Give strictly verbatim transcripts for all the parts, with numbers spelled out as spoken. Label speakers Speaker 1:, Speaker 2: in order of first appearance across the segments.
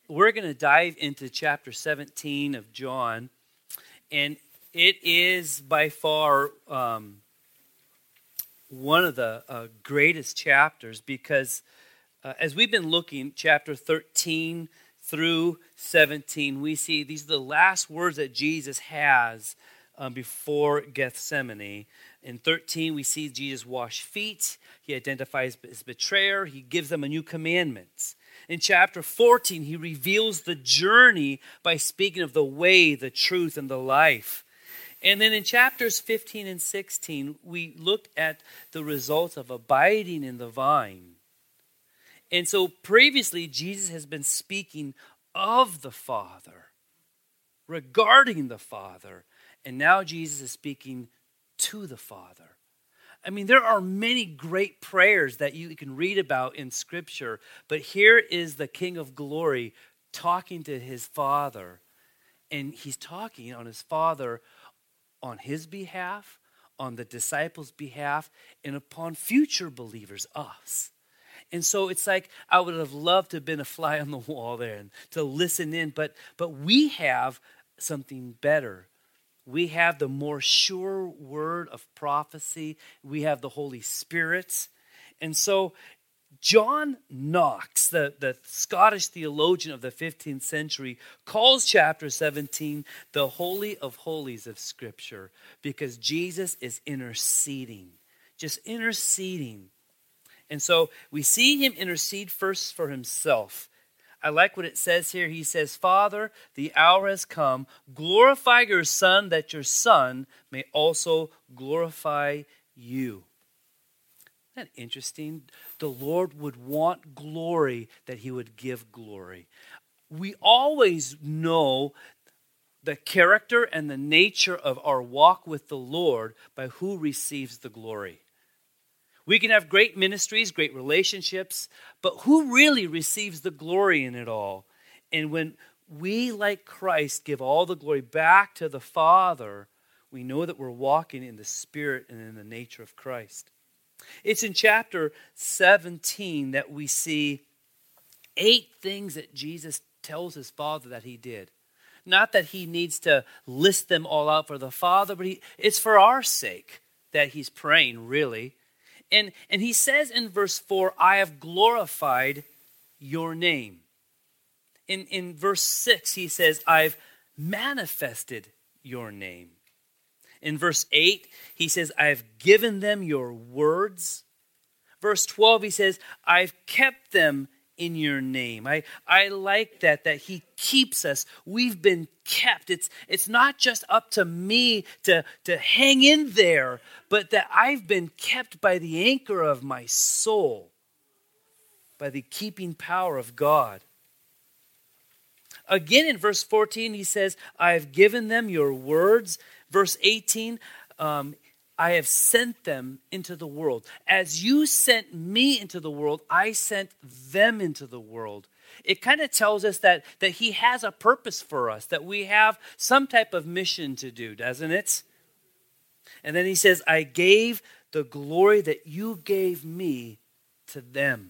Speaker 1: we're going to dive into chapter seventeen of John, and it is by far um, one of the uh, greatest chapters because uh, as we've been looking, chapter thirteen through seventeen, we see these are the last words that Jesus has um, before Gethsemane. In thirteen, we see Jesus wash feet. He identifies his betrayer. He gives them a new commandment. In chapter fourteen, he reveals the journey by speaking of the way, the truth, and the life. And then in chapters fifteen and sixteen, we looked at the results of abiding in the vine. And so previously, Jesus has been speaking of the Father, regarding the Father. And now Jesus is speaking to the Father. I mean, there are many great prayers that you can read about in Scripture, but here is the King of Glory talking to his Father, and he's talking on his Father on his behalf, on the disciples' behalf, and upon future believers, us. And so it's like I would have loved to have been a fly on the wall there and to listen in, but but we have something better. We have the more sure word of prophecy. We have the Holy Spirit. And so John Knox, the, the Scottish theologian of the fifteenth century, calls chapter seventeen the Holy of Holies of Scripture because Jesus is interceding, just interceding. And so we see him intercede first for himself. I like what it says here. He says, Father, the hour has come. Glorify your Son, that your Son may also glorify you. Isn't that interesting? The Lord would want glory, that he would give glory. We always know the character and the nature of our walk with the Lord by who receives the glory. We can have great ministries, great relationships, but who really receives the glory in it all? And when we, like Christ, give all the glory back to the Father, we know that we're walking in the Spirit and in the nature of Christ. It's in chapter seventeen that we see eight things that Jesus tells his Father that he did. Not that he needs to list them all out for the Father, but he, it's for our sake that he's praying, really. And, and he says in verse four, I have glorified your name. In, in verse six, he says, I've manifested your name. In verse eight, he says, I've given them your words. Verse twelve, he says, I've kept them in your name. I, I like that, that he keeps us. We've been kept. It's, it's not just up to me to, to hang in there, but that I've been kept by the anchor of my soul, by the keeping power of God. Again in verse fourteen, he says, I've given them your words. Verse eighteen, um, I have sent them into the world. As you sent me into the world, I sent them into the world. It kind of tells us that, that he has a purpose for us, that we have some type of mission to do, doesn't it? And then he says, I gave the glory that you gave me to them.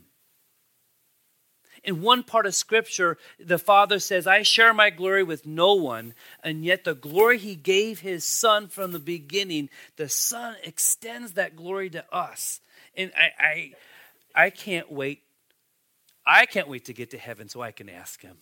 Speaker 1: In one part of Scripture, the Father says, I share my glory with no one, and yet the glory he gave his Son from the beginning, the Son extends that glory to us. And I, I, I can't wait. I can't wait to get to heaven so I can ask him,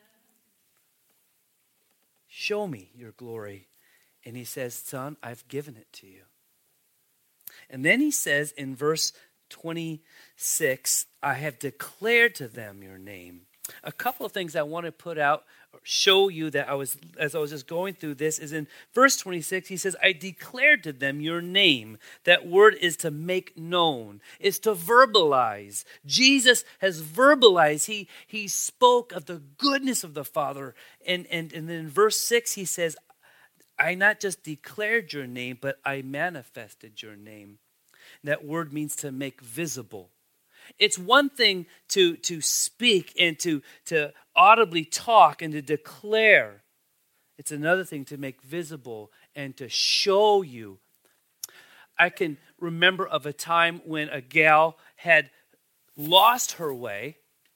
Speaker 1: show me your glory. And he says, Son, I've given it to you. And then he says in verse twenty-six, I have declared to them your name. A couple of things I want to put out, show you that I was, as I was just going through this, is in verse twenty-six, he says, I declared to them your name. That word is to make known, is to verbalize. Jesus has verbalized. He, he spoke of the goodness of the Father. And, and, and then in verse six, he says, I not just declared your name, but I manifested your name. That word means to make visible. It's one thing to, to speak and to, to audibly talk and to declare. It's another thing to make visible and to show you. I can remember of a time when a gal had lost her way,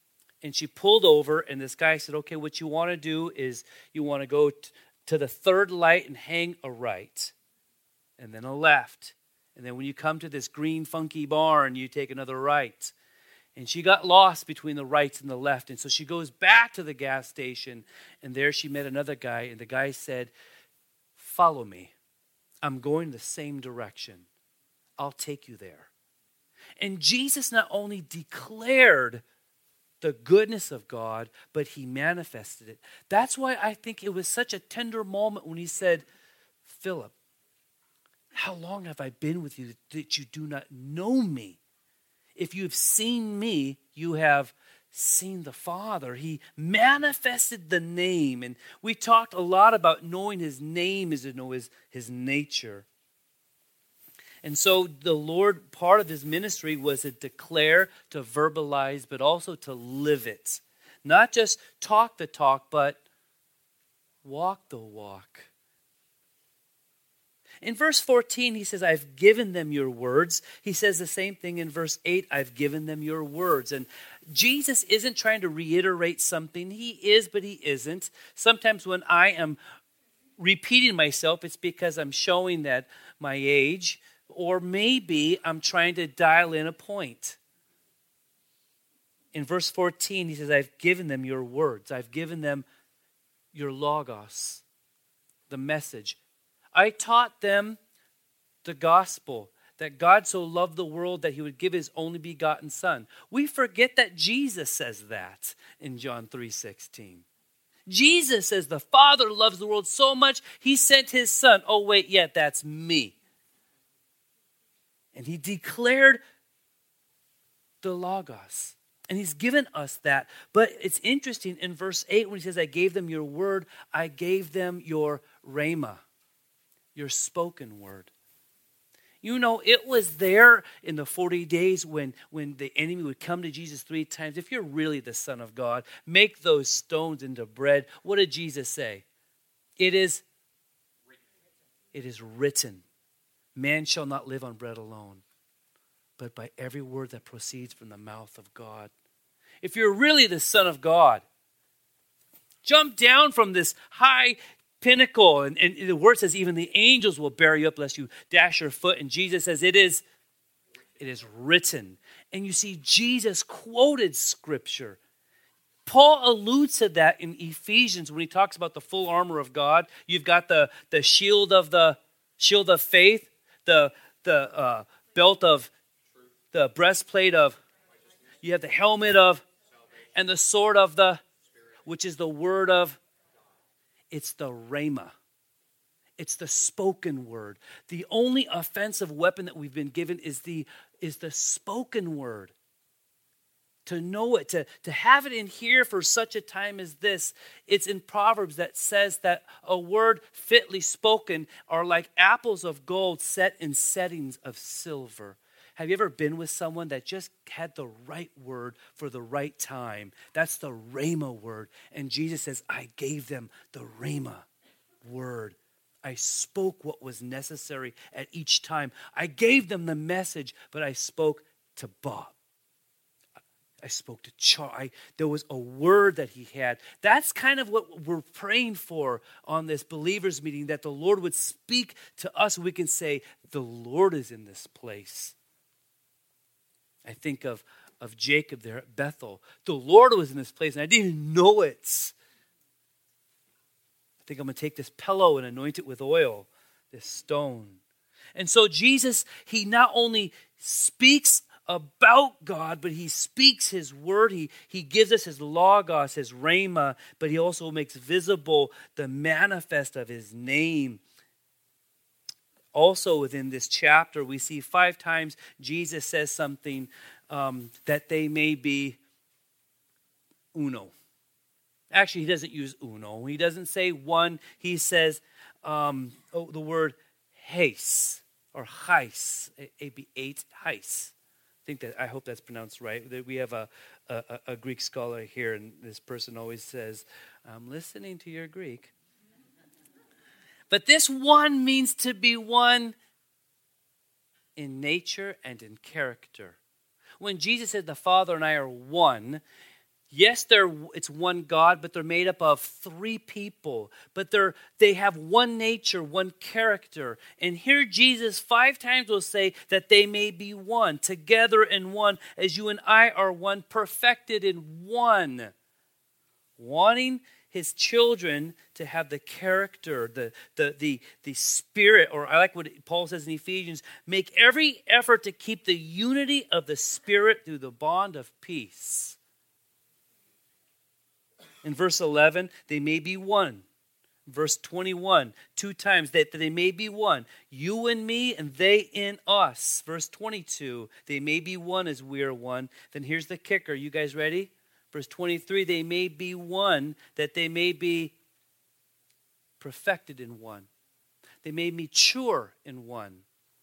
Speaker 1: And she pulled over, and this guy said, okay, what you want to do is you want to go t- to the third light and hang a right, and then a left. And then when you come to this green funky barn, you take another right. And she got lost between the right and the left. And so she goes back to the gas station, and there she met another guy. And the guy said, follow me. I'm going the same direction. I'll take you there. And Jesus not only declared the goodness of God, but he manifested it. That's why I think it was such a tender moment when he said, Philip, how long have I been with you that you do not know me? If you have seen me, you have seen the Father. He manifested the name. And we talked a lot about knowing his name is to know his, his nature. And so the Lord, part of his ministry was to declare, to verbalize, but also to live it. Not just talk the talk, but walk the walk. In verse fourteen, he says, I've given them your words. He says the same thing in verse eight, I've given them your words. And Jesus isn't trying to reiterate something. He is, but he isn't. Sometimes when I am repeating myself, it's because I'm showing that my age, or maybe I'm trying to dial in a point. In verse fourteen, he says, I've given them your words. I've given them your logos, the message. I taught them the gospel, that God so loved the world that he would give his only begotten son. We forget that Jesus says that in John three sixteen. Jesus says the Father loves the world so much, he sent his son. Oh, wait, yeah, that's me. And he declared the logos. And he's given us that. But it's interesting in verse eight when he says, I gave them your word, I gave them your rhema. Your spoken word. You know, it was there in the forty days when, when the enemy would come to Jesus three times. If you're really the Son of God, make those stones into bread. What did Jesus say? It is, it is written, man shall not live on bread alone, but by every word that proceeds from the mouth of God. If you're really the Son of God, jump down from this high pinnacle, and, and the word says even the angels will bear you up lest you dash your foot. And Jesus says it is, it is written. And you see, Jesus quoted scripture. Paul alludes to that in Ephesians when he talks about the full armor of God. You've got the, the shield of the shield of faith, the the uh, belt of the breastplate of. You have the helmet of, and the sword of the, which is the word of. It's the rhema. It's the spoken word. The only offensive weapon that we've been given is the, is the spoken word. To know it, to, to have it in here for such a time as this. It's in Proverbs that says that a word fitly spoken are like apples of gold set in settings of silver. Have you ever been with someone that just had the right word for the right time? That's the rhema word. And Jesus says, I gave them the rhema word. I spoke what was necessary at each time. I gave them the message, but I spoke to Bob. I spoke to Charlie. There was a word that he had. That's kind of what we're praying for on this believers meeting, that the Lord would speak to us. We can say, the Lord is in this place. I think of, of Jacob there at Bethel. The Lord was in this place, and I didn't even know it. I think I'm going to take this pillow and anoint it with oil, this stone. And so Jesus, he not only speaks about God, but he speaks his word. He, he gives us his logos, his rhema, but he also makes visible the manifest of his name. Also within this chapter, we see five times Jesus says something um, that they may be uno. Actually, he doesn't use uno. He doesn't say one. He says um, oh, the word heis or heis, A B eight, heis. I think that I hope that's pronounced right. We have a, a, a Greek scholar here, and this person always says, "I'm listening to your Greek." But this one means to be one in nature and in character. When Jesus said the Father and I are one, Yes, they're it's one God, but they're made up of three people. But they're they have one nature, one character. And here Jesus five times will say that they may be one, together in one, as you and I are one, perfected in one. Wanting his children to have the character, the, the, the, the spirit, or I like what Paul says in Ephesians, make every effort to keep the unity of the Spirit through the bond of peace. In verse eleven, they may be one. Verse twenty-one, two times, that they may be one. You and me and they in us. Verse twenty-two, they may be one as we are one. Then here's the kicker. You guys ready? Verse twenty-three, they may be one, that they may be perfected in one. They may mature in one.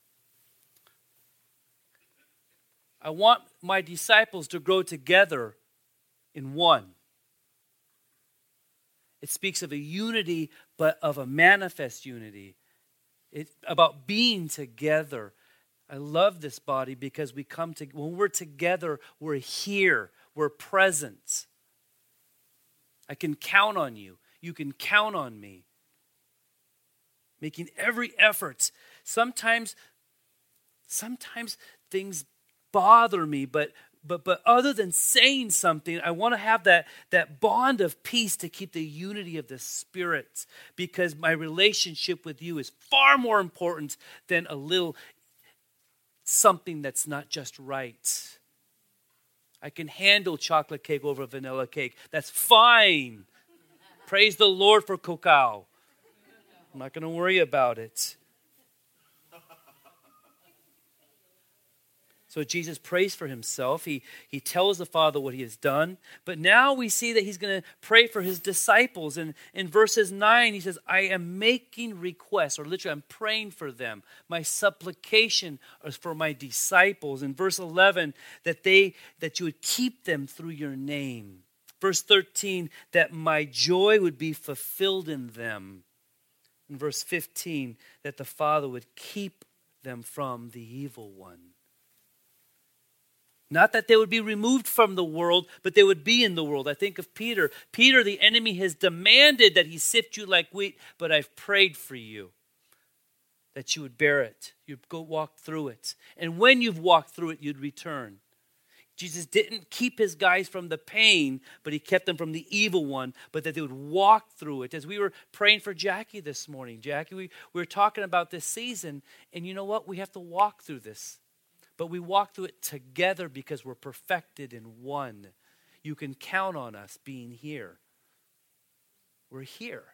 Speaker 1: I want my disciples to grow together in one. It speaks of a unity, but of a manifest unity. It's about being together. I love this body because we come to, when we're together, we're here, we're present. I can count on you. You can count on me. Making every effort. Sometimes, sometimes things bother me, but But but other than saying something, I want to have that, that bond of peace to keep the unity of the Spirit, because my relationship with you is far more important than a little something that's not just right. I can handle chocolate cake over vanilla cake. That's fine. Praise the Lord for cacao. I'm not going to worry about it. So Jesus prays for himself. He, he tells the Father what he has done. But now we see that he's going to pray for his disciples. And in verses nine, he says, I am making requests, or literally I'm praying for them. My supplication is for my disciples. In verse eleven, that they that you would keep them through your name. Verse thirteen, that my joy would be fulfilled in them. In verse fifteen, that the Father would keep them from the evil one. Not that they would be removed from the world, but they would be in the world. I think of Peter. Peter, the enemy has demanded that he sift you like wheat, but I've prayed for you that you would bear it. You'd go walk through it. And when you've walked through it, you'd return. Jesus didn't keep his guys from the pain, but he kept them from the evil one, but that they would walk through it. As we were praying for Jackie this morning, Jackie, we, we were talking about this season, and you know what? We have to walk through this. But we walk through it together because we're perfected in one. You can count on us being here. We're here.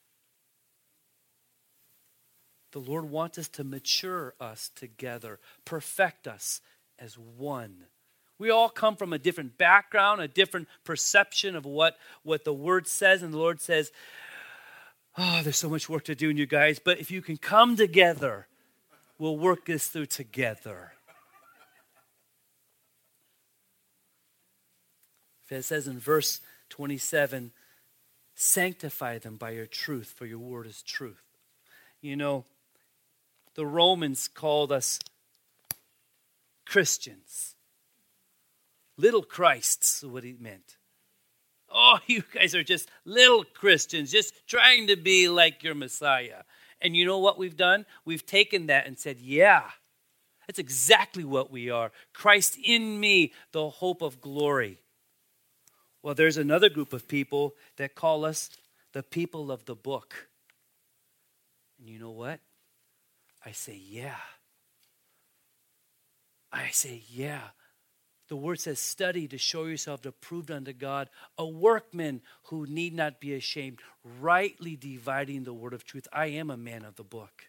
Speaker 1: The Lord wants us to mature us together, perfect us as one. We all come from a different background, a different perception of what, what the Word says. And the Lord says, oh, there's so much work to do in you guys. But if you can come together, we'll work this through together. It says in verse twenty-seven, sanctify them by your truth, for your word is truth. You know, the Romans called us Christians. Little Christs is what he meant. Oh, you guys are just little Christians, just trying to be like your Messiah. And you know what we've done? We've taken that and said, yeah, that's exactly what we are. Christ in me, the hope of glory. Well, there's another group of people that call us the people of the book. And you know what? I say, yeah. I say, yeah. The word says, study to show yourself approved unto God, a workman who need not be ashamed, rightly dividing the word of truth. I am a man of the book.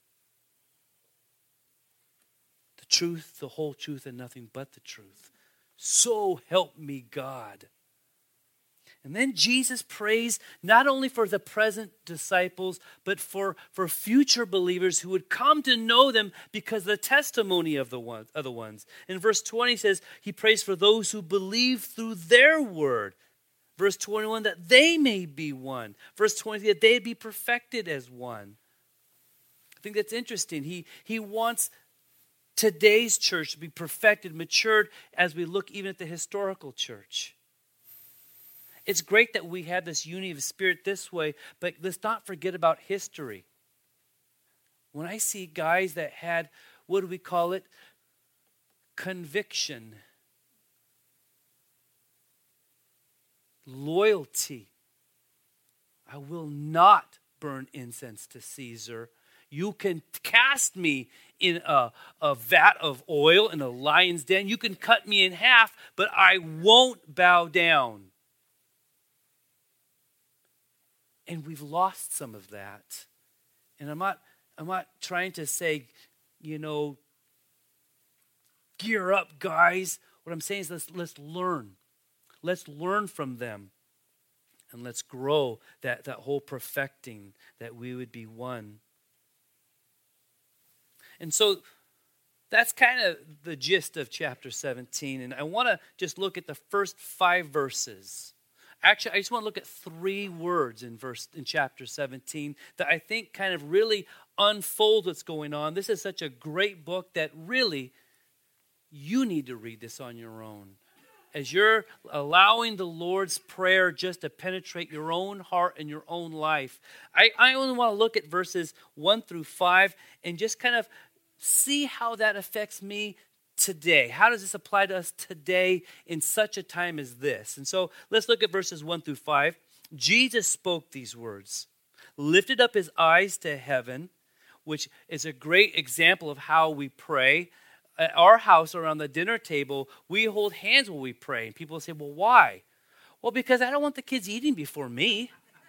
Speaker 1: The truth, the whole truth, and nothing but the truth. So help me God. And then Jesus prays not only for the present disciples, but for, for future believers who would come to know them because of the testimony of the one, other ones. In verse twenty says, he prays for those who believe through their word. Verse twenty-one, that they may be one. Verse twenty, that they be perfected as one. I think that's interesting. He, he wants today's church to be perfected, matured, as we look even at the historical church. It's great that we have this unity of spirit this way, but let's not forget about history. When I see guys that had, what do we call it? Conviction, loyalty. I will not burn incense to Caesar. You can cast me in a, a vat of oil in a lion's den. You can cut me in half, but I won't bow down. And we've lost some of that. And I'm not, I'm not trying to say, you know, gear up, guys. What I'm saying is let's, let's learn. Let's learn from them. And let's grow that, that whole perfecting, that we would be one. And so that's kind of the gist of chapter seventeen. And I want to just look at the first five verses. Actually, I just want to look at three words in verse in chapter seventeen that I think kind of really unfold what's going on. This is such a great book that really you need to read this on your own. As you're allowing the Lord's Prayer just to penetrate your own heart and your own life. I, I only want to look at verses one through five and just kind of see how that affects me today. How does this apply to us today in such a time as this? And so let's look at verses one through five. Jesus spoke these words, lifted up his eyes to heaven, which is a great example of how we pray. At our house, around the dinner table, we hold hands while we pray. And people say, well, why? Well, because I don't want the kids eating before me.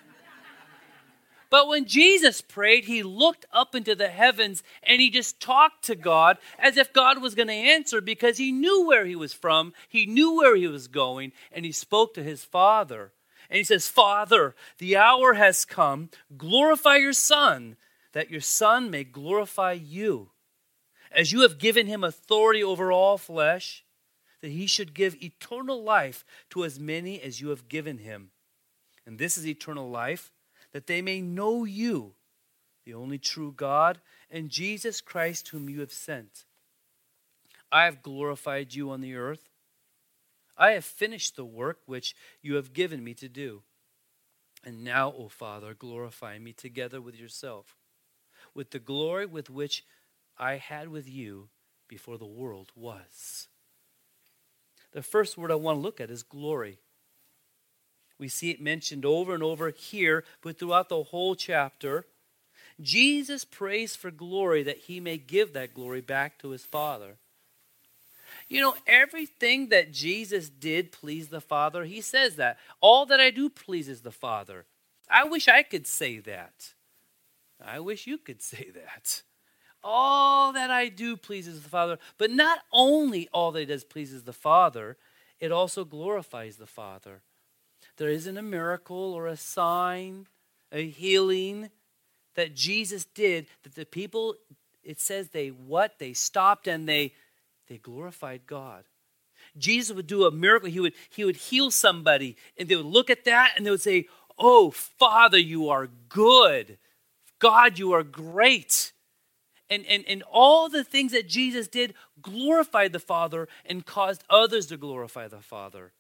Speaker 1: But when Jesus prayed, he looked up into the heavens and he just talked to God as if God was going to answer, because he knew where he was from. He knew where he was going, and he spoke to his Father. And he says, Father, the hour has come. Glorify your Son, that your Son may glorify you. As you have given him authority over all flesh, that he should give eternal life to as many as you have given him. And this is eternal life, that they may know you, the only true God, and Jesus Christ whom you have sent. I have glorified you on the earth. I have finished the work which you have given me to do. And now, O Father, glorify me together with yourself, with the glory with which I had with you before the world was. The first word I want to look at is glory. We see it mentioned over and over here, but throughout the whole chapter. Jesus prays for glory, that he may give that glory back to his Father. You know, everything that Jesus did pleased the Father. He says that. All that I do pleases the Father. I wish I could say that. I wish you could say that. All that I do pleases the Father. But not only all that he does pleases the Father, it also glorifies the Father. There isn't a miracle or a sign, a healing that Jesus did that the people, it says they what? They stopped and they they glorified God. Jesus would do a miracle. He would, he would heal somebody, and they would look at that and they would say, oh, Father, you are good. God, you are great. And, and, and all the things that Jesus did glorified the Father and caused others to glorify the Father.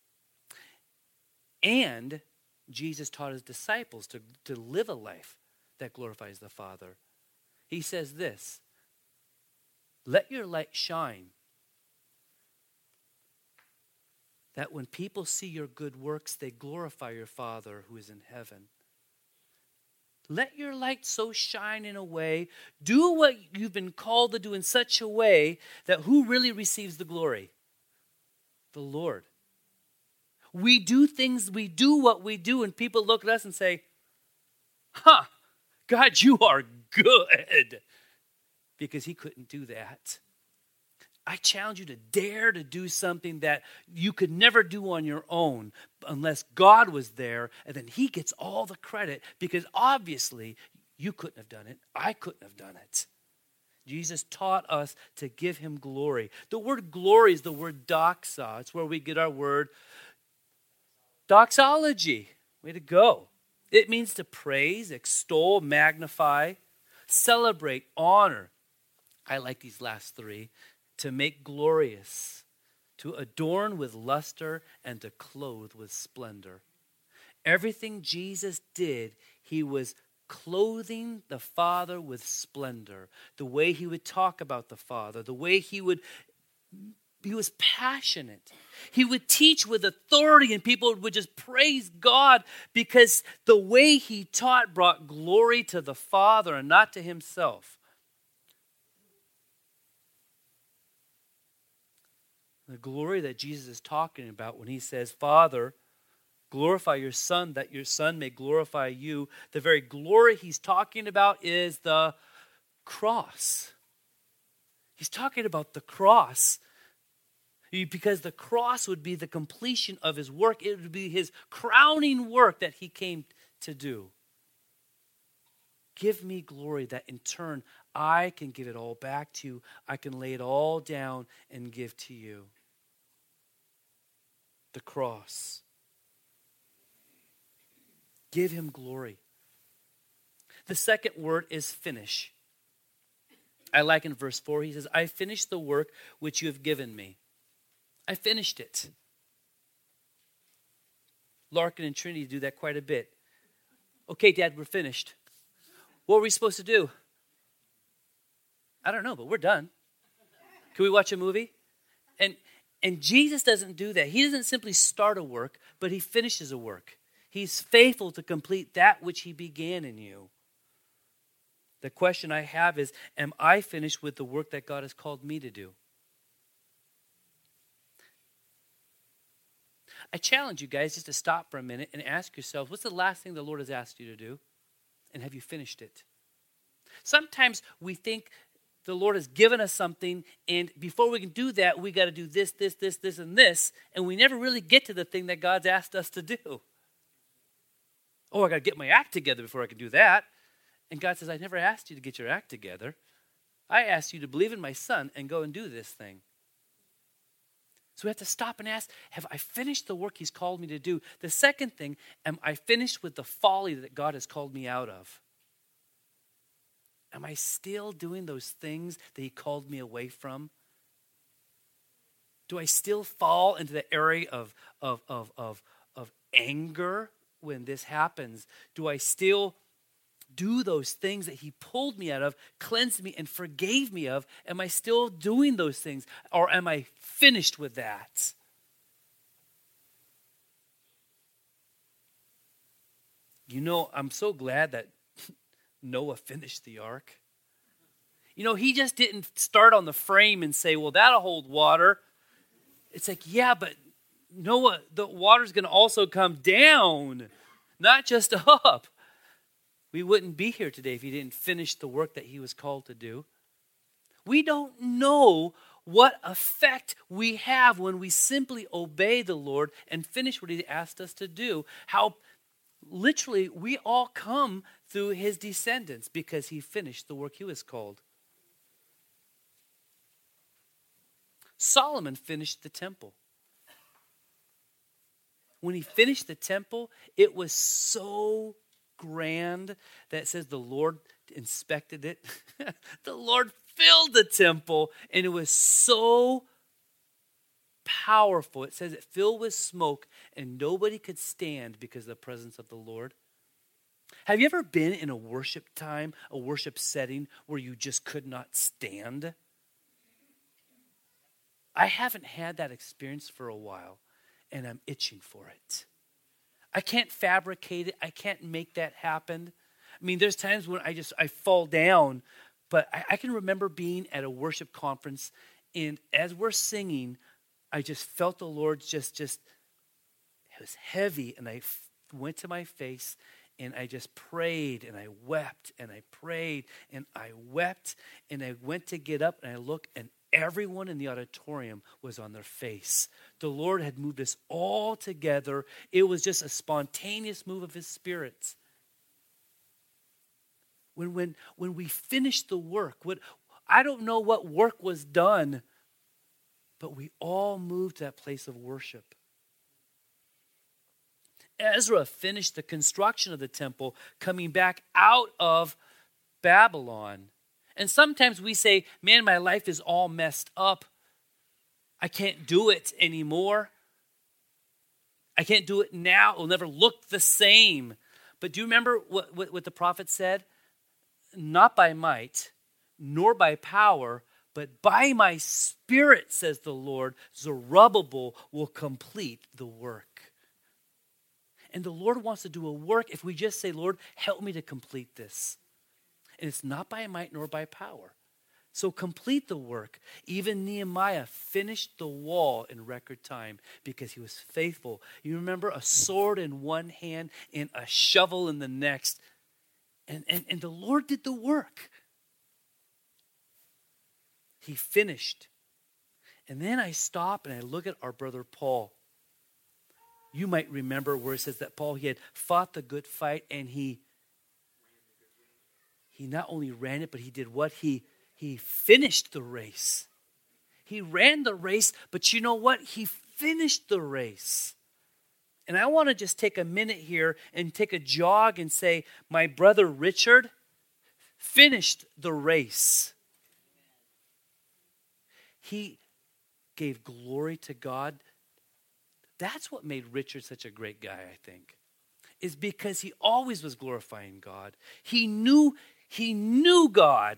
Speaker 1: And Jesus taught his disciples to, to live a life that glorifies the Father. He says this, let your light shine, that when people see your good works, they glorify your Father who is in heaven. Let your light so shine in a way, do what you've been called to do in such a way that who really receives the glory? The Lord. We do things, we do what we do, and people look at us and say, huh, God, you are good. Because he couldn't do that. I challenge you to dare to do something that you could never do on your own unless God was there, and then he gets all the credit, because obviously you couldn't have done it. I couldn't have done it. Jesus taught us to give him glory. The word glory is the word doxa. It's where we get our word doxology. Way to go. It means to praise, extol, magnify, celebrate, honor. I like these last three. To make glorious, to adorn with luster, and to clothe with splendor. Everything Jesus did, he was clothing the Father with splendor. The way he would talk about the Father, the way he would, he was passionate. He would teach with authority and people would just praise God because the way he taught brought glory to the Father and not to himself. The glory that Jesus is talking about when he says, Father, glorify your Son, that your Son may glorify you. The very glory he's talking about is the cross. He's talking about the cross because the cross would be the completion of his work. It would be his crowning work that he came to do. Give me glory that in turn I can give it all back to you. I can lay it all down and give to you. The cross. Give him glory. The second word is finish. I like in verse four, he says, I finished the work which you have given me. I finished it. Larkin and Trinity do that quite a bit. Okay, Dad, we're finished. What were we supposed to do? I don't know, but we're done. Can we watch a movie? And and Jesus doesn't do that. He doesn't simply start a work, but he finishes a work. He's faithful to complete that which he began in you. The question I have is, am I finished with the work that God has called me to do? I challenge you guys just to stop for a minute and ask yourselves, what's the last thing the Lord has asked you to do? And have you finished it? Sometimes we think the Lord has given us something, and before we can do that, we got to do this, this, this, this, and this, and we never really get to the thing that God's asked us to do. Oh, I got to get my act together before I can do that. And God says, I never asked you to get your act together. I asked you to believe in my Son and go and do this thing. So we have to stop and ask, have I finished the work he's called me to do? The second thing, am I finished with the folly that God has called me out of? Am I still doing those things that he called me away from? Do I still fall into the area of, of, of, of, of anger when this happens? Do I still do those things that he pulled me out of, cleansed me, and forgave me of? Am I still doing those things? Or am I finished with that? You know, I'm so glad that Noah finished the ark. You know, he just didn't start on the frame and say, well, that'll hold water. It's like, yeah, but Noah, the water's going to also come down, not just up. We wouldn't be here today if he didn't finish the work that he was called to do. We don't know what effect we have when we simply obey the Lord and finish what he asked us to do. How literally we all come through his descendants because he finished the work he was called. Solomon finished the temple. When he finished the temple, it was so grand that it says the Lord inspected it. The Lord filled the temple, and it was so powerful. It says it filled with smoke, and nobody could stand because of the presence of the Lord. Have you ever been in a worship time, a worship setting, where you just could not stand? I haven't had that experience for a while, and I'm itching for it. I can't fabricate it. I can't make that happen. I mean, there's times when I just, I fall down, but I, I can remember being at a worship conference, and as we're singing, I just felt the Lord just, just, it was heavy, and I f- went to my face, and I just prayed, and I wept, and I prayed, and I wept, and I went to get up, and I looked, and everyone in the auditorium was on their face. The Lord had moved us all together. It was just a spontaneous move of his Spirit. When, when, when we finished the work, what, I don't know what work was done, but we all moved to that place of worship. Ezra finished the construction of the temple coming back out of Babylon. And sometimes we say, man, my life is all messed up. I can't do it anymore. I can't do it now. It will never look the same. But do you remember what, what, what the prophet said? Not by might, nor by power, but by my Spirit, says the Lord, Zerubbabel will complete the work. And the Lord wants to do a work if we just say, Lord, help me to complete this. And it's not by might nor by power. So complete the work. Even Nehemiah finished the wall in record time because he was faithful. You remember, a sword in one hand and a shovel in the next. And, and, and the Lord did the work. He finished. And then I stop and I look at our brother Paul. You might remember where it says that Paul, he had fought the good fight, and he he not only ran it, but he did what? He he finished the race. He ran the race, but you know what? He finished the race. And I want to just take a minute here and take a jog and say, my brother Richard finished the race. He gave glory to God. That's what made Richard such a great guy, I think, is because he always was glorifying God. He knew, he knew God.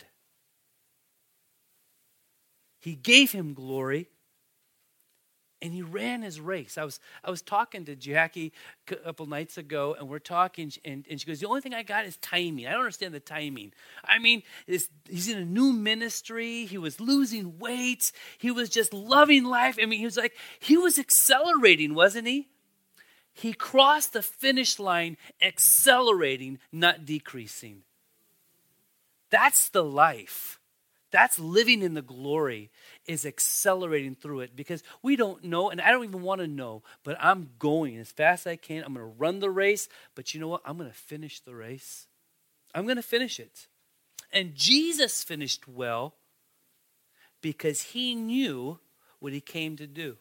Speaker 1: He gave him glory, and he ran his race. I was I was talking to Jackie a couple nights ago, and we're talking, and, and she goes, the only thing I got is timing. I don't understand the timing. I mean, it's, he's in a new ministry. He was losing weight. He was just loving life. I mean, he was like, he was accelerating, wasn't he? He crossed the finish line accelerating, not decreasing. That's the life. That's living in the glory, is accelerating through it, because we don't know, and I don't even want to know, but I'm going as fast as I can. I'm going to run the race, but you know what? I'm going to finish the race. I'm going to finish it. And Jesus finished well because he knew what he came to do.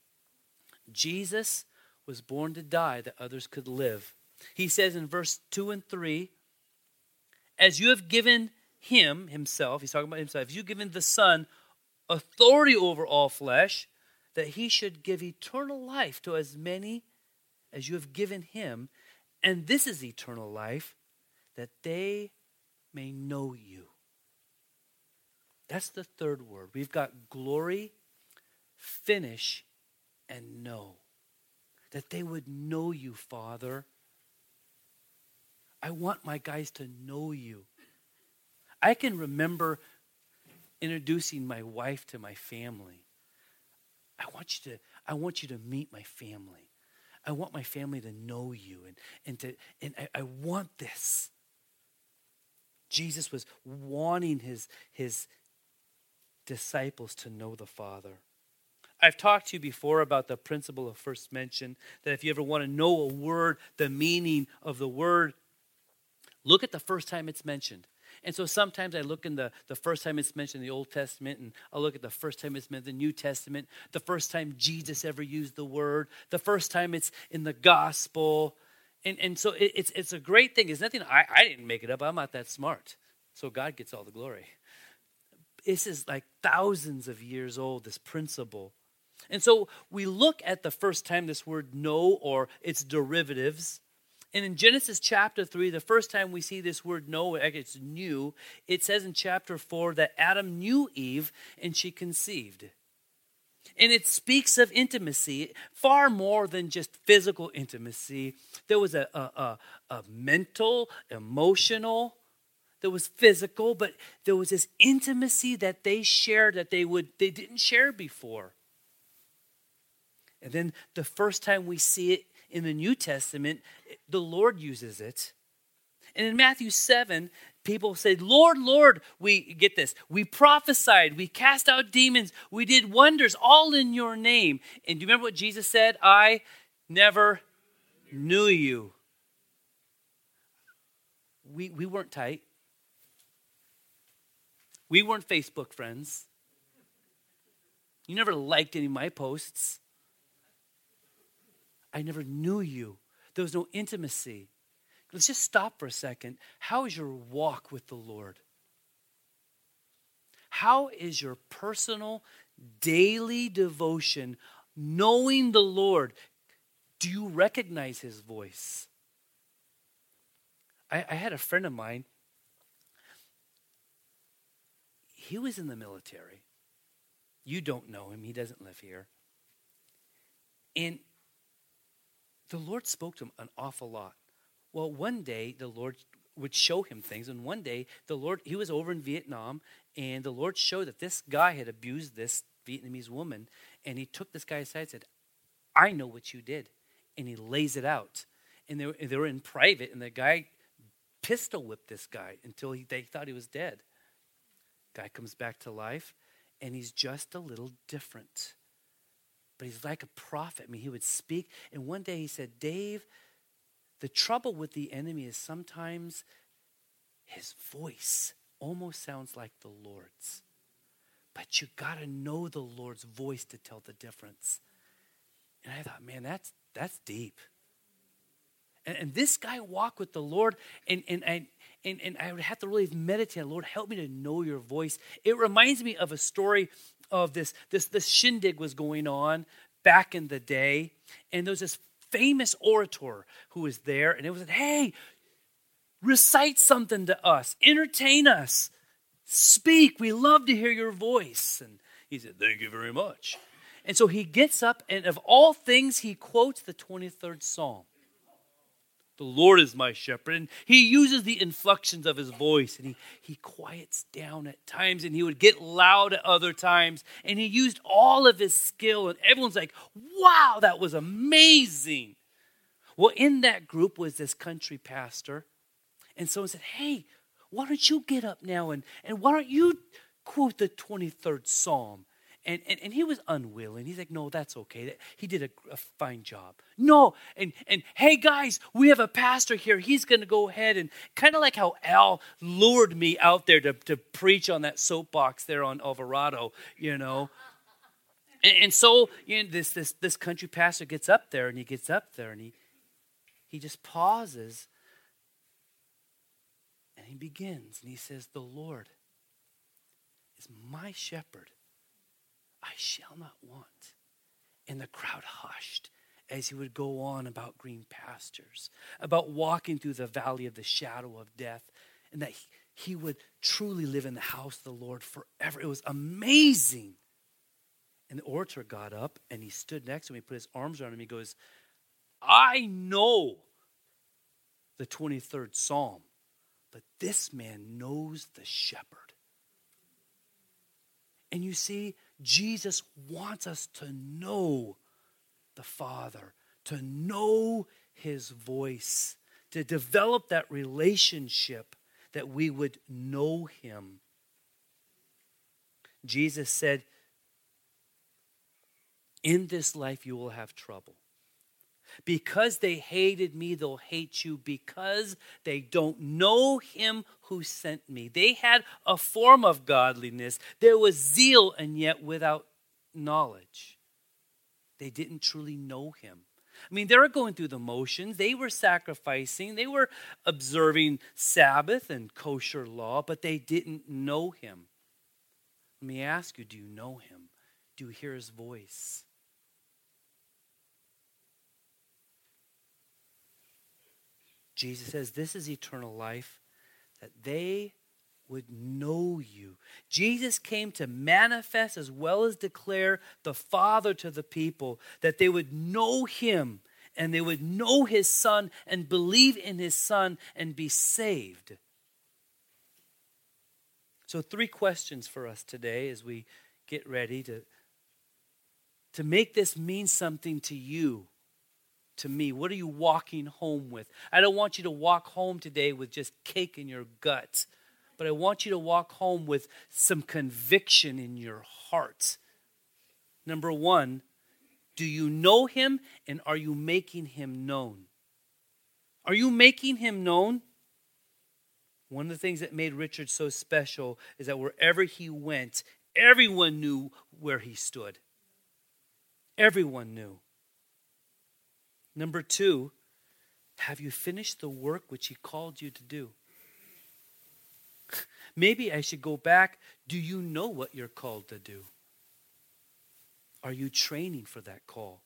Speaker 1: Jesus was born to die that others could live. He says in verse two and three, as you have given him, himself, he's talking about himself, you've given the Son authority over all flesh, that he should give eternal life to as many as you have given him. And this is eternal life, that they may know you. That's the third word. We've got glory, finish, and know. That they would know you, Father. I want my guys to know you. I can remember introducing my wife to my family. I want you to, I want you to meet my family. I want my family to know you, and, and to and I, I want this. Jesus was wanting his, his disciples to know the Father. I've talked to you before about the principle of first mention, that if you ever want to know a word, the meaning of the word, look at the first time it's mentioned. And so sometimes I look in the, the first time it's mentioned in the Old Testament, and I'll look at the first time it's mentioned in the New Testament, the first time Jesus ever used the word, the first time it's in the gospel. And, and so it, it's it's a great thing. It's nothing, I, I didn't make it up. I'm not that smart. So God gets all the glory. This is like thousands of years old, this principle. And so we look at the first time this word know, or its derivatives. And in Genesis chapter three, the first time we see this word know, it's new, it says in chapter four that Adam knew Eve and she conceived. And it speaks of intimacy, far more than just physical intimacy. There was a, a, a, a mental, emotional, there was physical, but there was this intimacy that they shared that they would they didn't share before. And then the first time we see it in the New Testament, the Lord uses it. And in Matthew seven, people say, Lord, Lord, we, get this, we prophesied, we cast out demons, we did wonders, all in your name. And do you remember what Jesus said? I never knew you. We, we weren't tight. We weren't Facebook friends. You never liked any of my posts. I never knew you. There was no intimacy. Let's just stop for a second. How is your walk with the Lord? How is your personal, daily devotion, knowing the Lord. Do you recognize his voice? I, I had a friend of mine. He was in the military. You don't know him. He doesn't live here. And the Lord spoke to him an awful lot. Well, one day the Lord would show him things. And one day the Lord, he was over in Vietnam, and the Lord showed that this guy had abused this Vietnamese woman. And he took this guy aside and said, I know what you did. And he lays it out. And they were, they were in private, and the guy pistol whipped this guy until he, they thought he was dead. Guy comes back to life, and he's just a little different. But he's like a prophet. I mean, he would speak. And one day he said, Dave, the trouble with the enemy is sometimes his voice almost sounds like the Lord's. But you got to know the Lord's voice to tell the difference. And I thought, man, that's that's deep. And, and this guy walked with the Lord, and and I and, and I would have to really meditate. Lord, help me to know your voice. It reminds me of a story of this this this shindig was going on back in the day, and there was this famous orator who was there, and it was, hey, recite something to us, entertain us, speak. We love to hear your voice. And he said, thank you very much. And so he gets up, and of all things, he quotes the twenty-third Psalm. The Lord is my shepherd. And he uses the inflections of his voice, and he, he quiets down at times, and he would get loud at other times. And he used all of his skill, and everyone's like, wow, that was amazing. Well, in that group was this country pastor. And someone said, hey, why don't you get up now, and, and why don't you quote the twenty-third Psalm? And, and and he was unwilling. He's like, no, that's okay. He did a, a fine job. No, and and hey guys, we have a pastor here. He's going to go ahead, and kind of like how Al lured me out there to, to preach on that soapbox there on Alvarado, you know. And, and so you know, this this this country pastor gets up there, and he gets up there, and he he just pauses, and he begins, and he says, the Lord is my shepherd. I shall not want. And the crowd hushed as he would go on about green pastures, about walking through the valley of the shadow of death, and that he, he would truly live in the house of the Lord forever. It was amazing. And the orator got up, and he stood next to him. He put his arms around him. He goes, I know the twenty-third Psalm, but this man knows the shepherd. And you see, Jesus wants us to know the Father, to know his voice, to develop that relationship that we would know him. Jesus said, in this life you will have trouble. Because they hated me, they'll hate you because they don't know him who sent me. They had a form of godliness. There was zeal, and yet without knowledge. They didn't truly know him. I mean, they were going through the motions. They were sacrificing. They were observing Sabbath and kosher law, but they didn't know him. Let me ask you, do you know him? Do you hear his voice? Jesus says, this is eternal life, that they would know you. Jesus came to manifest as well as declare the Father to the people, that they would know him, and they would know his Son and believe in his Son and be saved. So three questions for us today as we get ready to, to make this mean something to you. To me, what are you walking home with? I don't want you to walk home today with just cake in your gut, but I want you to walk home with some conviction in your heart. Number one, do you know him, and are you making him known? Are you making him known? One of the things that made Richard so special is that wherever he went, everyone knew where he stood. Everyone knew. Number two, have you finished the work which he called you to do? Maybe I should go back. Do you know what you're called to do? Are you training for that call?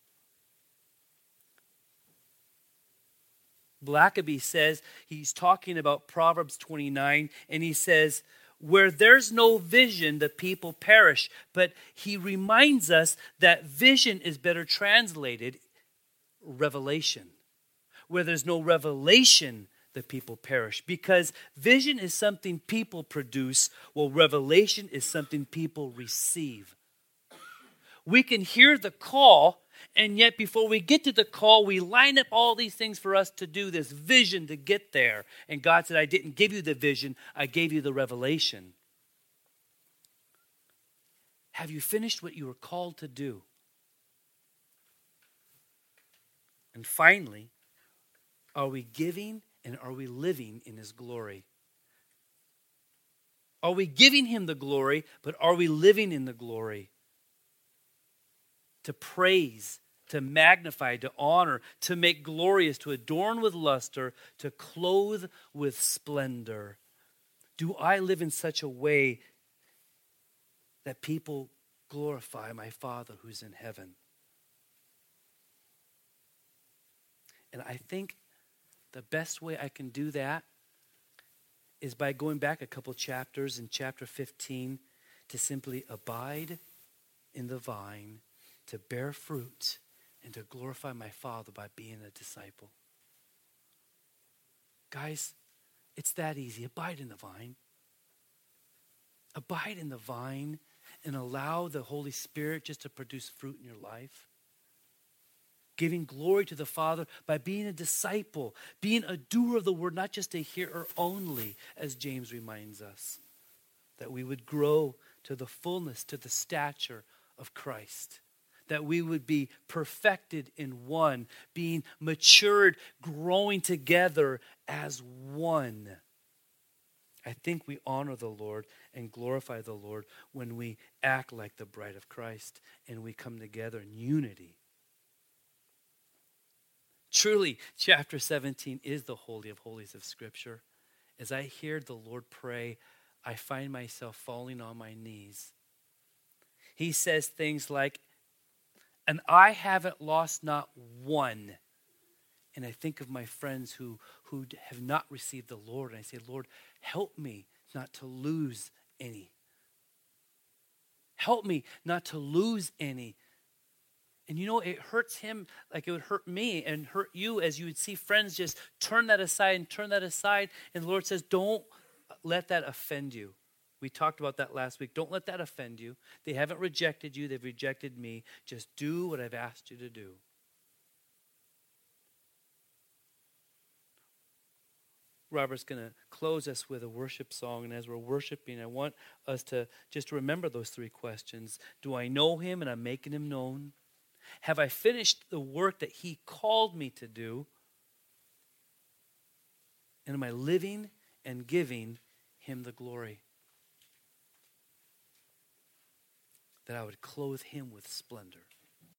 Speaker 1: Blackaby says, he's talking about Proverbs twenty-nine, and he says, where there's no vision, the people perish. But he reminds us that vision is better translated revelation. Where there's no revelation, the people perish. Because vision is something people produce, while revelation is something people receive. We can hear the call, and yet before we get to the call, we line up all these things for us to do, this vision to get there. And God said, I didn't give you the vision, I gave you the revelation. Have you finished what you were called to do? And finally, are we giving and are we living in His glory? Are we giving Him the glory, but are we living in the glory? To praise, to magnify, to honor, to make glorious, to adorn with luster, to clothe with splendor. Do I live in such a way that people glorify my Father who's in heaven? And I think the best way I can do that is by going back a couple chapters in chapter fifteen to simply abide in the vine, to bear fruit, and to glorify my Father by being a disciple. Guys, it's that easy. Abide in the vine. Abide in the vine and allow the Holy Spirit just to produce fruit in your life. Giving glory to the Father by being a disciple, being a doer of the word, not just a hearer only, as James reminds us. That we would grow to the fullness, to the stature of Christ. That we would be perfected in one, being matured, growing together as one. I think we honor the Lord and glorify the Lord when we act like the bride of Christ and we come together in unity. Truly, chapter seventeen is the Holy of Holies of Scripture. As I hear the Lord pray, I find myself falling on my knees. He says things like, and I haven't lost not one. And I think of my friends who, who have not received the Lord. And I say, Lord, help me not to lose any. Help me not to lose any. And you know, it hurts him like it would hurt me and hurt you as you would see friends just turn that aside and turn that aside. And the Lord says, don't let that offend you. We talked about that last week. Don't let that offend you. They haven't rejected you. They've rejected me. Just do what I've asked you to do. Robert's going to close us with a worship song. And as we're worshiping, I want us to just remember those three questions. Do I know Him and I'm making Him known? Have I finished the work that He called me to do? And am I living and giving Him the glory? That I would clothe Him with splendor.